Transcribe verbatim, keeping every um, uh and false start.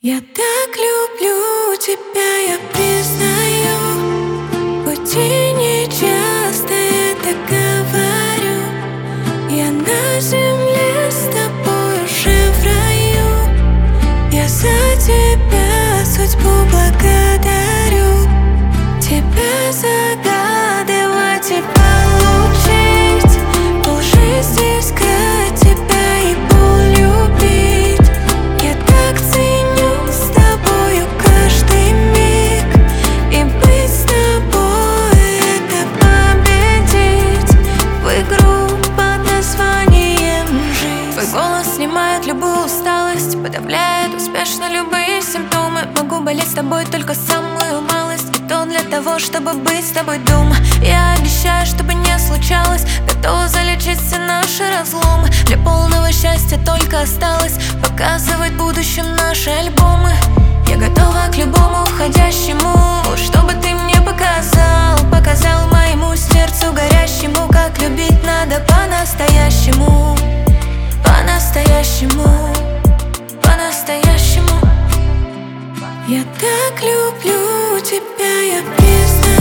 Я так люблю тебя, я признаю, хоть и не часто это говорю. Я на земле с тобой уже в раю. Я за тебя судьбу благодарю. Тебя загадывать и получить, полжизни искать тебя и полюбить. Я так ценю с тобою каждый миг, и быть с тобой — это победить в игру под названием жизнь. Твой голос снимает любую усталость, подавляет успешно любые симптомы. Могу болеть с тобой только самую малость, и то для того, чтобы быть с тобой дома. Я обещаю, чтобы не случалось, готова залечить все наши разломы. Для полного счастья только осталось показывать будущим наши альбомы. Я готова к любому уходящему, чтобы ты мне показал, показал моему сердцу горящему, как любить надо по-настоящему, по-настоящему, по-настоящему. Я так люблю тебя, я признаю.